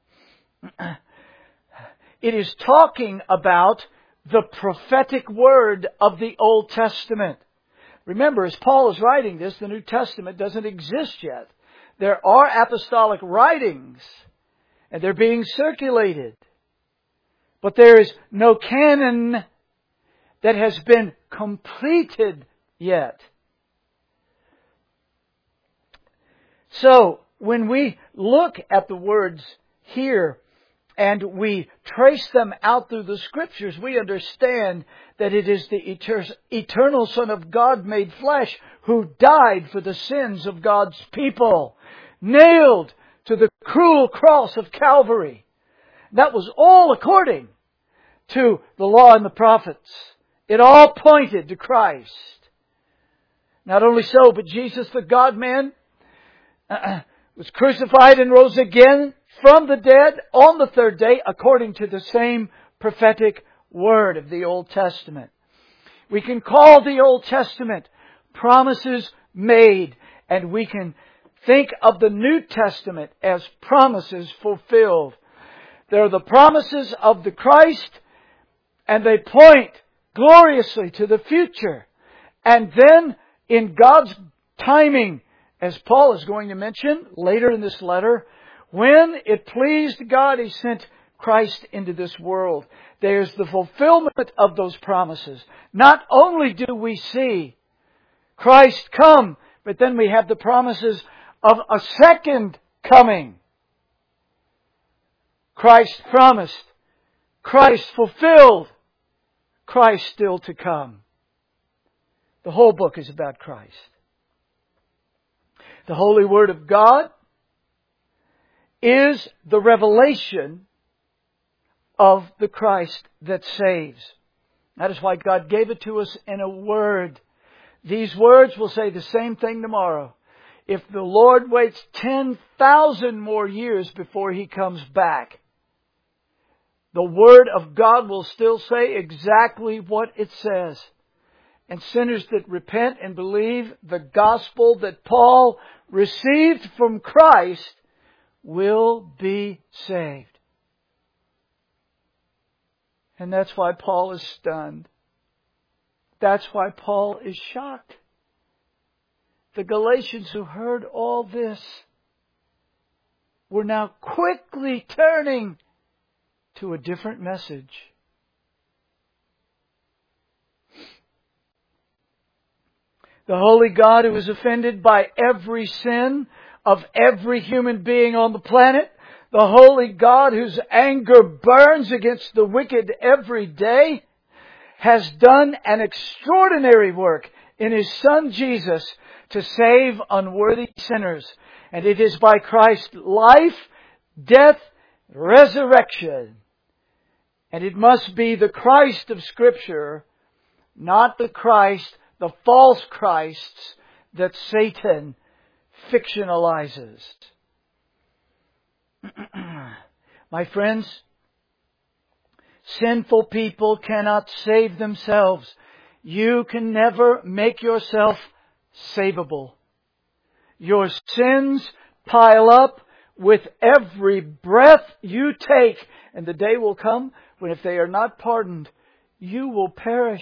it is talking about the prophetic word of the Old Testament. Remember, as Paul is writing this, the New Testament doesn't exist yet. There are apostolic writings, and they're being circulated. But there is no canon that has been completed yet. So, when we look at the words here and we trace them out through the Scriptures, we understand that it is the eternal Son of God made flesh who died for the sins of God's people, nailed to the cruel cross of Calvary. That was all according to the law and the prophets. It all pointed to Christ. Not only so, but Jesus, the God-man, was crucified and rose again from the dead on the third day according to the same prophetic word of the Old Testament. We can call the Old Testament promises made, and we can think of the New Testament as promises fulfilled. They're the promises of the Christ, and they point gloriously to the future. And then, in God's timing, as Paul is going to mention later in this letter, when it pleased God, He sent Christ into this world. There's the fulfillment of those promises. Not only do we see Christ come, but then we have the promises of a second coming. Christ promised, Christ fulfilled, Christ still to come. The whole book is about Christ. The Holy Word of God is the revelation of the Christ that saves. That is why God gave it to us in a word. These words will say the same thing tomorrow. If the Lord waits 10,000 more years before He comes back, the Word of God will still say exactly what it says. And sinners that repent and believe the gospel that Paul received from Christ will be saved. And that's why Paul is stunned. That's why Paul is shocked. The Galatians who heard all this were now quickly turning to a different message. The holy God who is offended by every sin of every human being on the planet, the holy God whose anger burns against the wicked every day, has done an extraordinary work in His Son Jesus to save unworthy sinners. And it is by Christ's life, death, resurrection. And it must be the Christ of Scripture, not the Christ, the false Christs that Satan fictionalizes. My friends, sinful people cannot save themselves. You can never make yourself savable. Your sins pile up with every breath you take, and the day will come when if they are not pardoned, you will perish.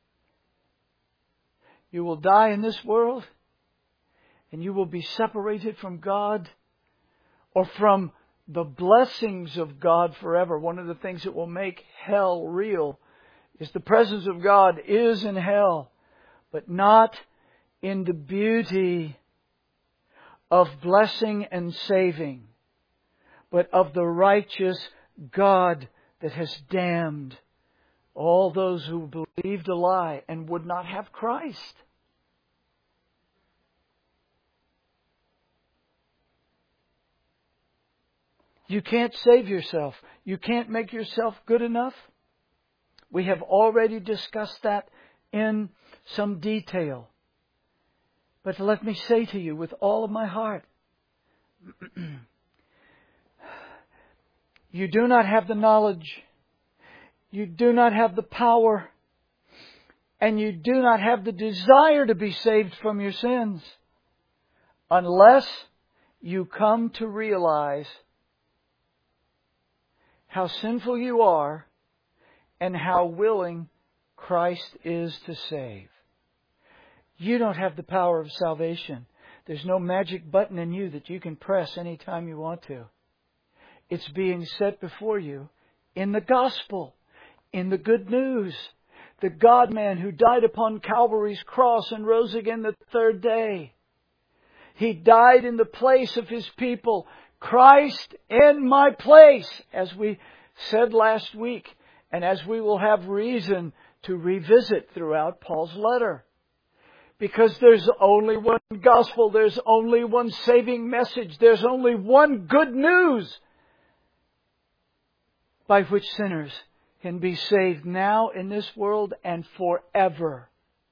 You will die in this world, and you will be separated from God or from the blessings of God forever. One of the things that will make hell real is the presence of God is in hell, but not in the beauty of blessing and saving, but of the righteous God that has damned all those who believed a lie and would not have Christ. You can't save yourself. You can't make yourself good enough. We have already discussed that in some detail. But let me say to you with all of my heart, you do not have the knowledge, you do not have the power, and you do not have the desire to be saved from your sins unless you come to realize how sinful you are and how willing Christ is to save. You don't have the power of salvation. There's no magic button in you that you can press anytime you want to. It's being set before you in the gospel, in the good news. The God-man who died upon Calvary's cross and rose again the third day. He died in the place of His people. Christ in my place, as we said last week, and as we will have reason to revisit throughout Paul's letter. Because there's only one gospel, there's only one saving message, there's only one good news by which sinners can be saved now in this world and forever.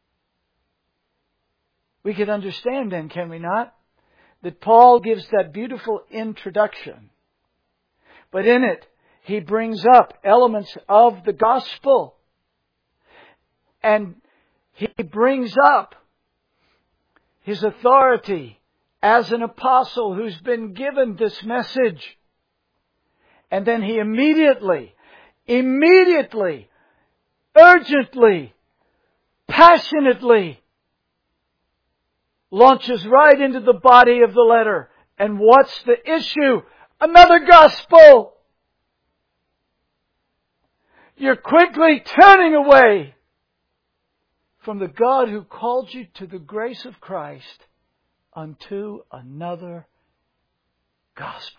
We can understand then, can we not, that Paul gives that beautiful introduction. But in it, he brings up elements of the gospel. And he brings up his authority as an apostle who's been given this message. And then he immediately, urgently, passionately launches right into the body of the letter. And what's the issue? Another gospel! You're quickly turning away from the God who called you to the grace of Christ unto another gospel.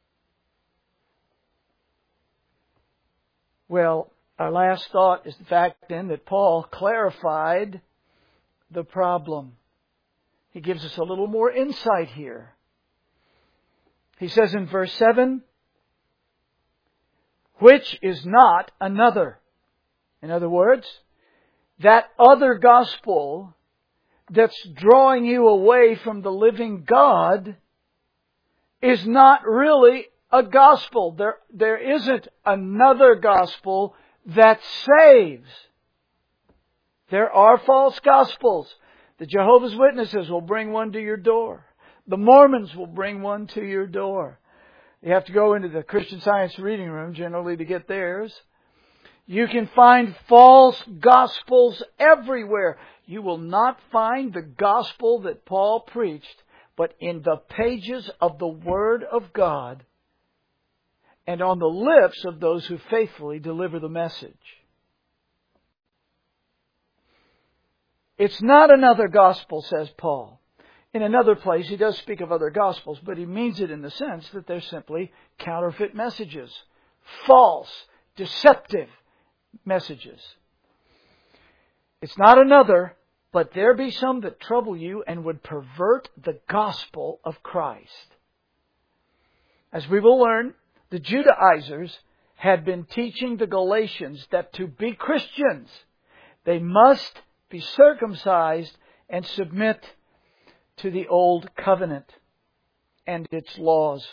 Well, our last thought is the fact then that Paul clarified the problem. He gives us a little more insight here. He says in verse 7, which is not another. In other words, that other gospel that's drawing you away from the living God is not really a gospel. There isn't another gospel that saves. There are false gospels. The Jehovah's Witnesses will bring one to your door. The Mormons will bring one to your door. You have to go into the Christian Science reading room generally to get theirs. You can find false gospels everywhere. You will not find the gospel that Paul preached, but in the pages of the Word of God and on the lips of those who faithfully deliver the message. It's not another gospel, says Paul. In another place, he does speak of other gospels, but he means it in the sense that they're simply counterfeit messages. False, deceptive messages. It's not another, but there be some that trouble you and would pervert the gospel of Christ. As we will learn, the Judaizers had been teaching the Galatians that to be Christians, they must be circumcised and submit to the old covenant and its laws.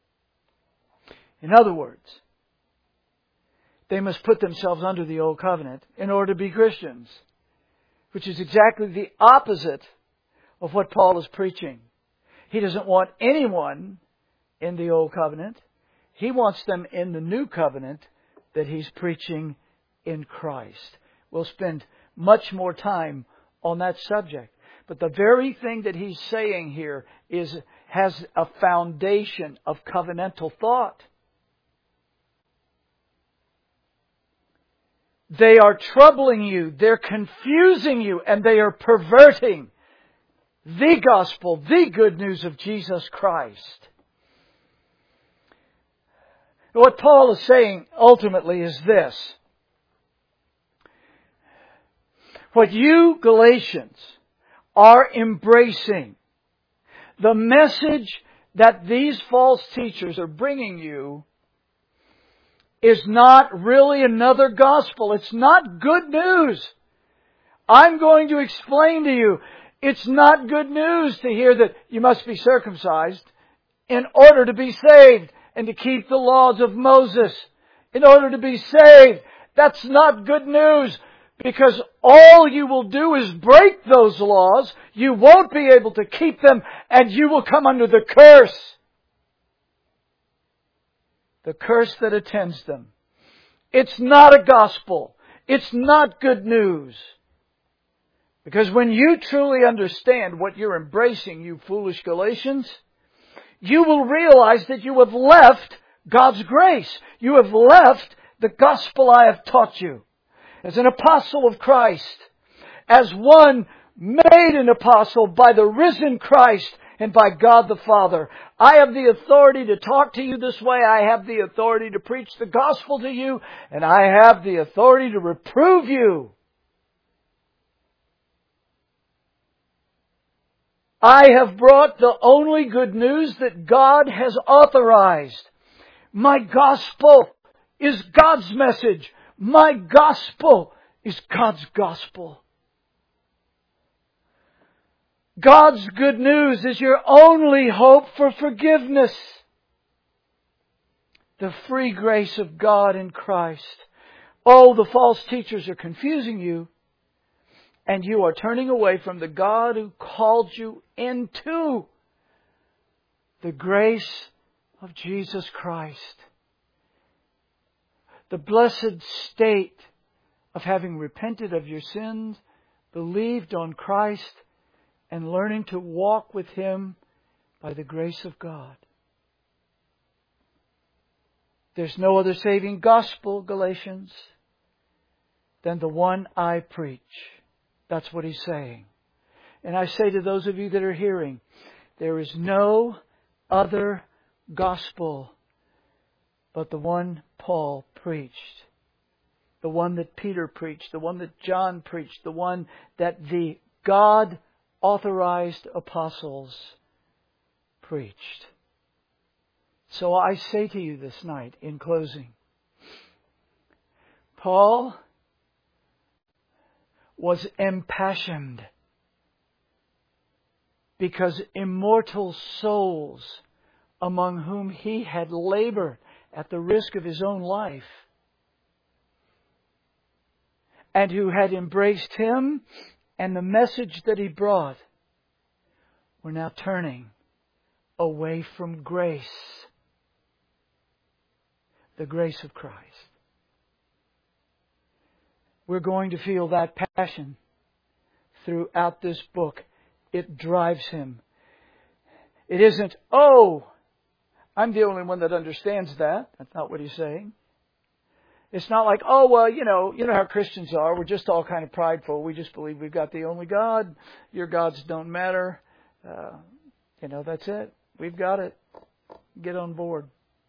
In other words, they must put themselves under the old covenant in order to be Christians, which is exactly the opposite of what Paul is preaching. He doesn't want anyone in the old covenant. He wants them in the new covenant that he's preaching in Christ. We'll spend much more time on that subject. But the very thing that he's saying here has a foundation of covenantal thought. They are troubling you, they're confusing you, and they are perverting the gospel, the good news of Jesus Christ. What Paul is saying ultimately is this. What you Galatians are embracing, the message that these false teachers are bringing you is not really another gospel. It's not good news. I'm going to explain to you, it's not good news to hear that you must be circumcised in order to be saved and to keep the laws of Moses. In order to be saved, that's not good news, because all you will do is break those laws. You won't be able to keep them, and you will come under the curse. The curse that attends them. It's not a gospel. It's not good news. Because when you truly understand what you're embracing, you foolish Galatians, you will realize that you have left God's grace. You have left the gospel I have taught you. As an apostle of Christ, as one made an apostle by the risen Christ and by God the Father, I have the authority to talk to you this way. I have the authority to preach the gospel to you. And I have the authority to reprove you. I have brought the only good news that God has authorized. My gospel is God's message. My gospel is God's gospel. God's good news is your only hope for forgiveness. The free grace of God in Christ. Oh, the false teachers are confusing you. And you are turning away from the God who called you into the grace of Jesus Christ. The blessed state of having repented of your sins, believed on Christ, and learning to walk with Him by the grace of God. There's no other saving gospel, Galatians, than the one I preach. That's what he's saying. And I say to those of you that are hearing, there is no other gospel but the one Paul preached. The one that Peter preached. The one that John preached. The one that the God-authorized apostles preached. So I say to you this night, in closing, Paul was impassioned because immortal souls among whom he had labored at the risk of his own life and who had embraced him and the message that he brought were now turning away from grace, the grace of Christ. We're going to feel that passion throughout this book. It drives him. It isn't, oh, I'm the only one that understands that. That's not what he's saying. It's not like, oh, well, you know how Christians are. We're just all kind of prideful. We just believe we've got the only God. Your gods don't matter. That's it. We've got it. Get on board.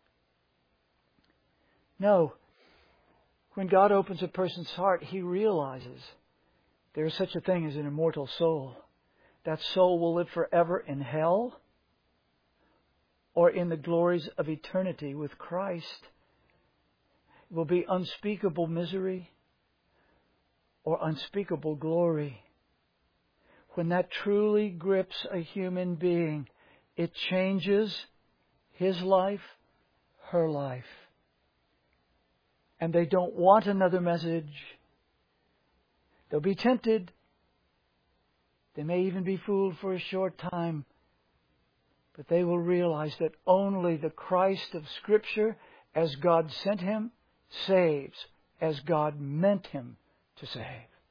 No. When God opens a person's heart, He realizes there is such a thing as an immortal soul. That soul will live forever in hell or in the glories of eternity with Christ. It will be unspeakable misery or unspeakable glory. When that truly grips a human being, it changes his life, her life. And they don't want another message. They'll be tempted. They may even be fooled for a short time. But they will realize that only the Christ of Scripture, as God sent Him, saves as God meant Him to save.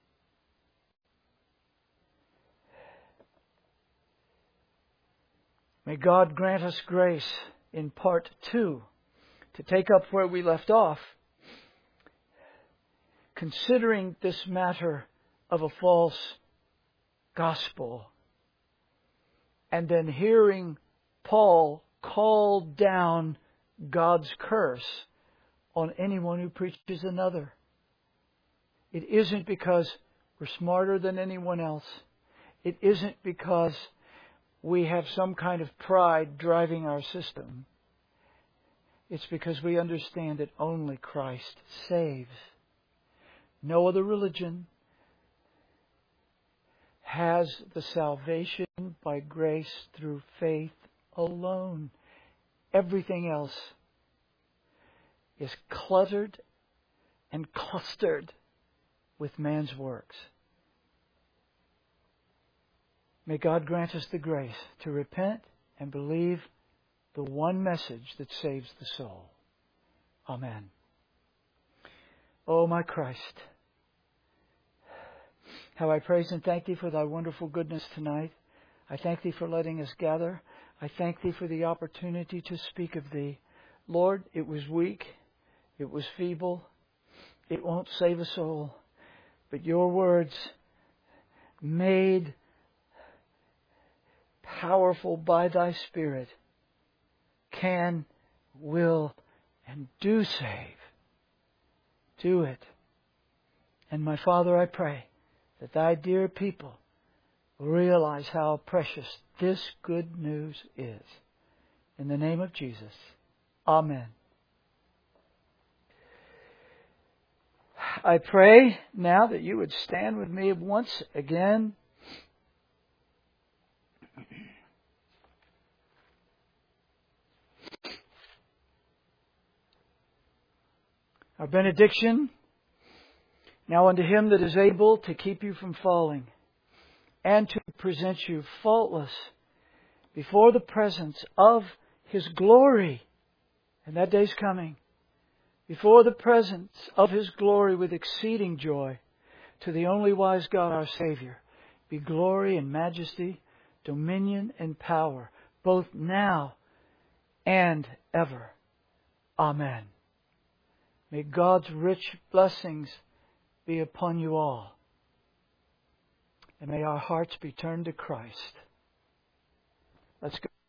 May God grant us grace in part 2 to take up where we left off. Considering this matter of a false gospel, and then hearing Paul call down God's curse on anyone who preaches another. It isn't because we're smarter than anyone else. It isn't because we have some kind of pride driving our system. It's because we understand that only Christ saves. No other religion has the salvation by grace through faith alone. Everything else is cluttered and clustered with man's works. May God grant us the grace to repent and believe the one message that saves the soul. Amen. O my Christ, how I praise and thank Thee for Thy wonderful goodness tonight. I thank Thee for letting us gather. I thank Thee for the opportunity to speak of Thee. Lord, it was weak. It was feeble. It won't save a soul. But Your words, made powerful by Thy Spirit, can, will, and do save. Do it. And my Father, I pray that Thy dear people will realize how precious this good news is. In the name of Jesus. Amen. I pray now that you would stand with me once again. Our benediction. Now unto Him that is able to keep you from falling and to present you faultless before the presence of His glory. And that day's coming. Before the presence of His glory with exceeding joy, to the only wise God our Savior, be glory and majesty, dominion and power, both now and ever. Amen. May God's rich blessings be upon you all. And may our hearts be turned to Christ. Let's go.